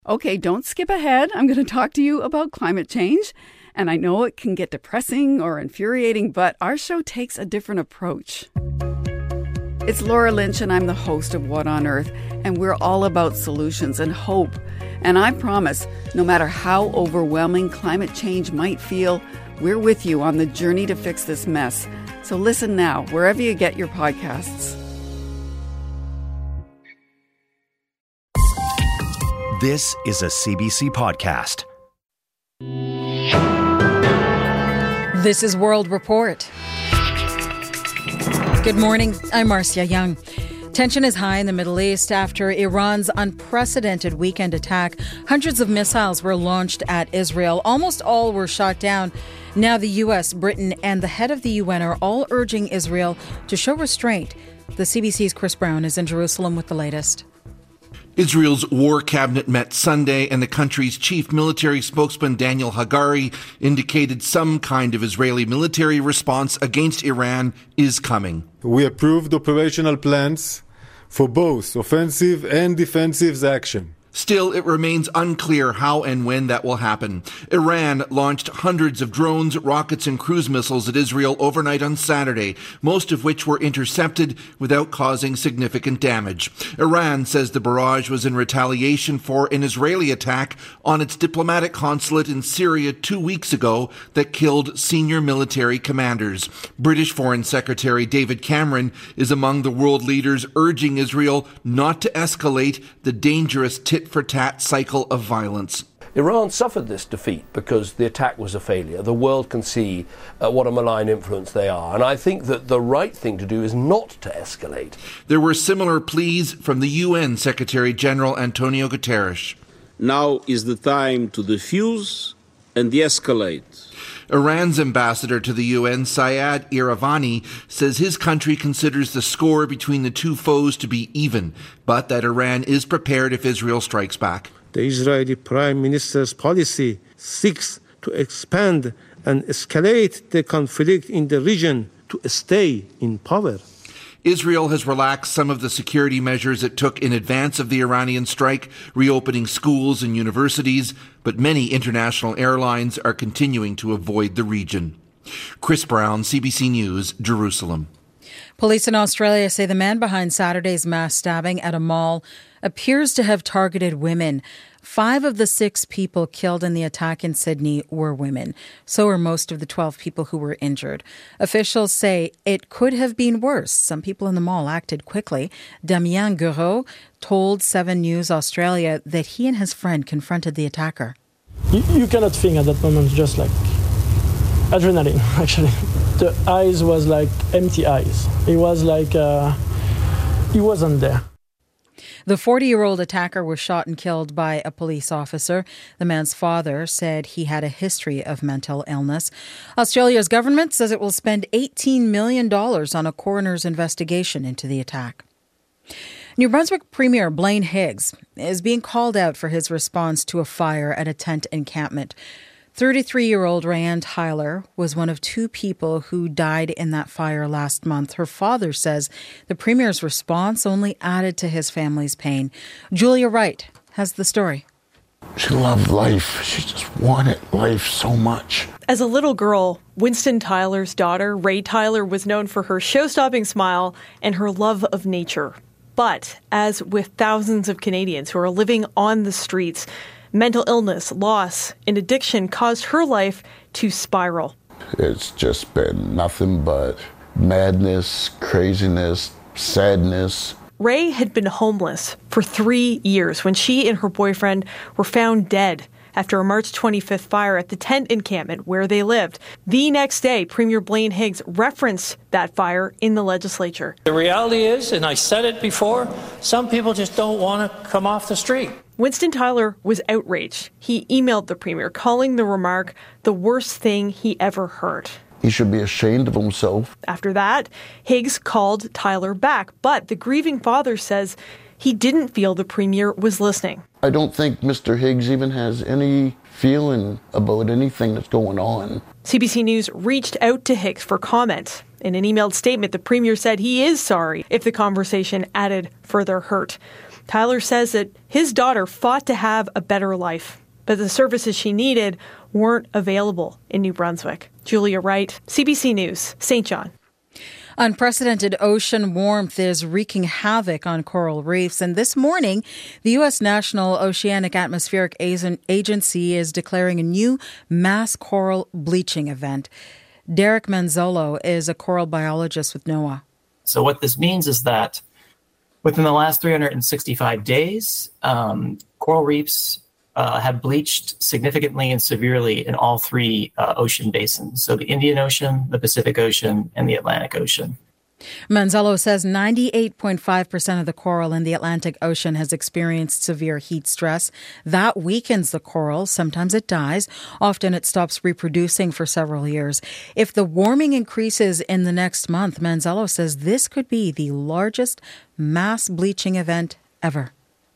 Okay, don't skip ahead. I'm going to talk to you about climate change. And I know it can get depressing or infuriating, but our show takes a different approach. It's Laura Lynch, and I'm the host of What on Earth, and we're all about solutions and hope. And I promise, no matter how overwhelming climate change might feel, we're with you on the journey to fix this mess. So listen now, wherever you get your podcasts. This is a CBC podcast. This is World Report. Good morning, I'm Marcia Young. Tension is high in the Middle East after Iran's unprecedented weekend attack. Hundreds of missiles were launched at Israel. Almost all were shot down. Now the U.S., Britain, and the head of the UN are all urging Israel to show restraint. The CBC's Chris Brown is in Jerusalem with the latest. Israel's war cabinet met Sunday, and the country's chief military spokesman Daniel Hagari indicated some kind of Israeli military response against Iran is coming. We approved operational plans for both offensive and defensive action. Still, it remains unclear how and when that will happen. Iran launched hundreds of drones, rockets, and cruise missiles at Israel overnight on Saturday, most of which were intercepted without causing significant damage. Iran says the barrage was in retaliation for an Israeli attack on its diplomatic consulate in Syria 2 weeks ago that killed senior military commanders. British Foreign Secretary David Cameron is among the world leaders urging Israel not to escalate the dangerous tit-for-tat cycle of violence. Iran suffered this defeat because the attack was a failure. The world can see what a malign influence they are. And I think that the right thing to do is not to escalate. There were similar pleas from the UN Secretary General Antonio Guterres. Now is the time to defuse and de-escalate. Iran's ambassador to the UN, Syed Iravani, says his country considers the score between the two foes to be even, but that Iran is prepared if Israel strikes back. The Israeli Prime Minister's policy seeks to expand and escalate the conflict in the region to stay in power. Israel has relaxed some of the security measures it took in advance of the Iranian strike, reopening schools and universities, but many international airlines are continuing to avoid the region. Chris Brown, CBC News, Jerusalem. Police in Australia say the man behind Saturday's mass stabbing at a mall appears to have targeted women. 5 of the 6 people killed in the attack in Sydney were women. So are most of the 12 people who were injured. Officials say it could have been worse. Some people in the mall acted quickly. Damien Guerreau told 7 News Australia that he and his friend confronted the attacker. You cannot think at that moment, just like adrenaline, actually. The eyes was like empty eyes. It was like he wasn't there. The 40-year-old attacker was shot and killed by a police officer. The man's father said he had a history of mental illness. Australia's government says it will spend $18 million on a coroner's investigation into the attack. New Brunswick Premier Blaine Higgs is being called out for his response to a fire at a tent encampment. 33-year-old Rayanne Tyler was one of 2 people who died in that fire last month. Her father says the Premier's response only added to his family's pain. Julia Wright has the story. She loved life. She just wanted life so much. As a little girl, Winston Tyler's daughter, Ray Tyler, was known for her show-stopping smile and her love of nature. But as with thousands of Canadians who are living on the streets, mental illness, loss, and addiction caused her life to spiral. It's just been nothing but madness, craziness, sadness. Ray had been homeless for 3 years when she and her boyfriend were found dead after a March 25th fire at the tent encampment where they lived. The next day, Premier Blaine Higgs referenced that fire in the legislature. The reality is, and I said it before, some people just don't want to come off the street. Winston Tyler was outraged. He emailed the Premier, calling the remark the worst thing he ever heard. He should be ashamed of himself. After that, Higgs called Tyler back, but the grieving father says he didn't feel the Premier was listening. I don't think Mr. Higgs even has any feeling about anything that's going on. CBC News reached out to Higgs for comment. In an emailed statement, the Premier said he is sorry if the conversation added further hurt. Tyler says that his daughter fought to have a better life, but the services she needed weren't available in New Brunswick. Julia Wright, CBC News, St. John. Unprecedented ocean warmth is wreaking havoc on coral reefs. And this morning, the U.S. National Oceanic Atmospheric Agency is declaring a new mass coral bleaching event. Derek Manzolo is a coral biologist with NOAA. So what this means is that within the last 365 days, coral reefs have bleached significantly and severely in all three ocean basins. So the Indian Ocean, the Pacific Ocean, and the Atlantic Ocean. Manzolo says 98.5% of the coral in the Atlantic Ocean has experienced severe heat stress. That weakens the coral. Sometimes it dies. Often it stops reproducing for several years. If the warming increases in the next month, Manzolo says this could be the largest mass bleaching event ever.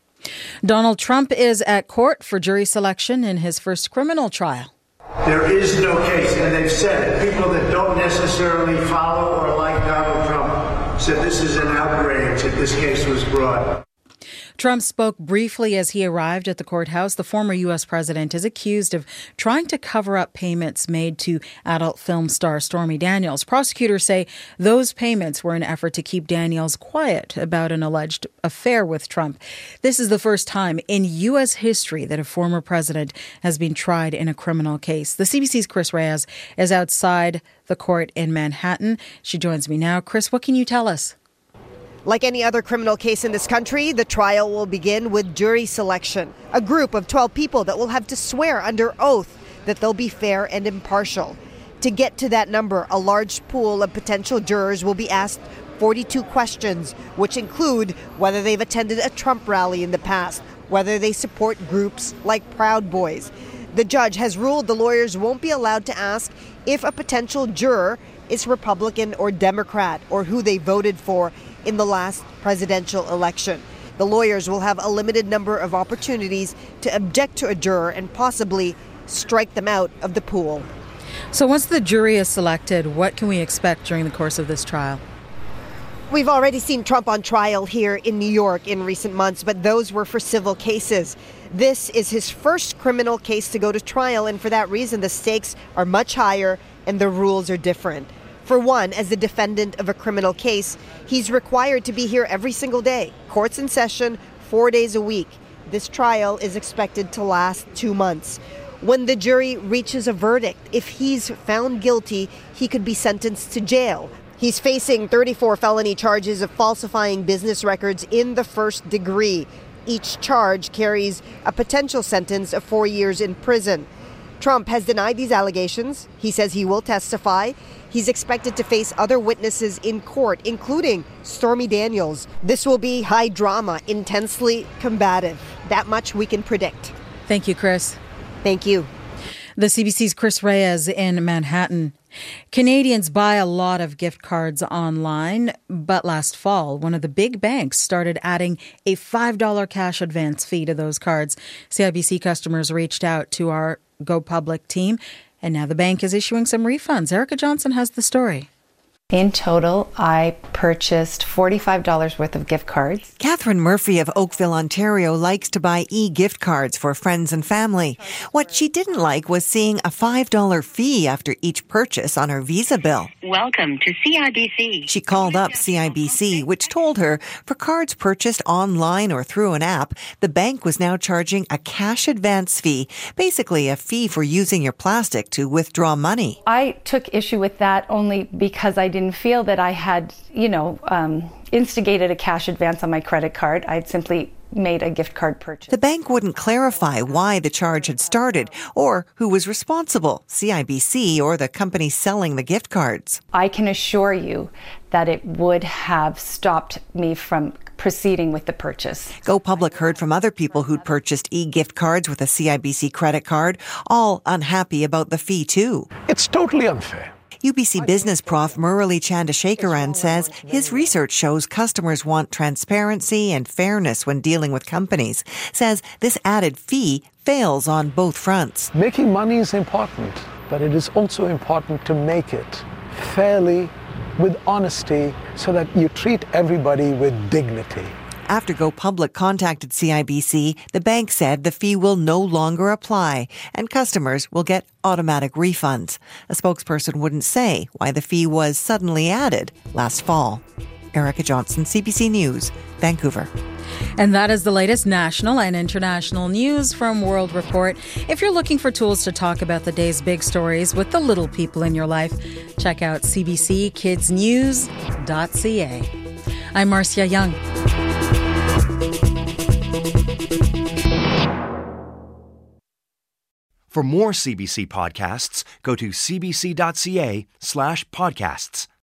Donald Trump is at court for jury selection in his first criminal trial. There is no case, and they've said it. People that don't necessarily follow or like Donald Trump said this is an outrage that this case was brought. Trump spoke briefly as he arrived at the courthouse. The former U.S. president is accused of trying to cover up payments made to adult film star Stormy Daniels. Prosecutors say those payments were an effort to keep Daniels quiet about an alleged affair with Trump. This is the first time in U.S. history that a former president has been tried in a criminal case. The CBC's Chris Reyes is outside the court in Manhattan. She joins me now. Chris, what can you tell us? Like any other criminal case in this country, the trial will begin with jury selection, a group of 12 people that will have to swear under oath that they'll be fair and impartial. To get to that number, a large pool of potential jurors will be asked 42 questions, which include whether they've attended a Trump rally in the past, whether they support groups like Proud Boys. The judge has ruled the lawyers won't be allowed to ask if a potential juror is Republican or Democrat or who they voted for in the last presidential election. The lawyers will have a limited number of opportunities to object to a juror and possibly strike them out of the pool. So once the jury is selected, what can we expect during the course of this trial? We've already seen Trump on trial here in New York in recent months, but those were for civil cases. This is his first criminal case to go to trial, and for that reason, the stakes are much higher and the rules are different. For one, as the defendant of a criminal case, he's required to be here every single day. Court's in session 4 days a week. This trial is expected to last 2 months. When the jury reaches a verdict, if he's found guilty, he could be sentenced to jail. He's facing 34 felony charges of falsifying business records in the first degree. Each charge carries a potential sentence of 4 years in prison. Trump has denied these allegations. He says he will testify. He's expected to face other witnesses in court, including Stormy Daniels. This will be high drama, intensely combative. That much we can predict. Thank you, Chris. Thank you. The CBC's Chris Reyes in Manhattan. Canadians buy a lot of gift cards online, but last fall, one of the big banks started adding a $5 cash advance fee to those cards. CIBC customers reached out to our Go Public team, and now the bank is issuing some refunds. Erica Johnson has the story. In total, I purchased $45 worth of gift cards. Catherine Murphy of Oakville, Ontario likes to buy e-gift cards for friends and family. What she didn't like was seeing a $5 fee after each purchase on her Visa bill. Welcome to CIBC. She called up CIBC, which told her for cards purchased online or through an app, the bank was now charging a cash advance fee, basically a fee for using your plastic to withdraw money. I took issue with that only because I didn't feel that I had, instigated a cash advance on my credit card. I'd simply made a gift card purchase. The bank wouldn't clarify why the charge had started or who was responsible, CIBC or the company selling the gift cards. I can assure you that it would have stopped me from proceeding with the purchase. Go Public heard from other people who'd purchased e-gift cards with a CIBC credit card, all unhappy about the fee too. It's totally unfair. UBC business prof Murali Chandrasekaran says his research shows customers want transparency and fairness when dealing with companies. Says this added fee fails on both fronts. Making money is important, but it is also important to make it fairly, with honesty, so that you treat everybody with dignity. After Go Public contacted CIBC, the bank said the fee will no longer apply and customers will get automatic refunds. A spokesperson wouldn't say why the fee was suddenly added last fall. Erica Johnson, CBC News, Vancouver. And that is the latest national and international news from World Report. If you're looking for tools to talk about the day's big stories with the little people in your life, check out cbckidsnews.ca. I'm Marcia Young. For more CBC podcasts, go to cbc.ca/podcasts.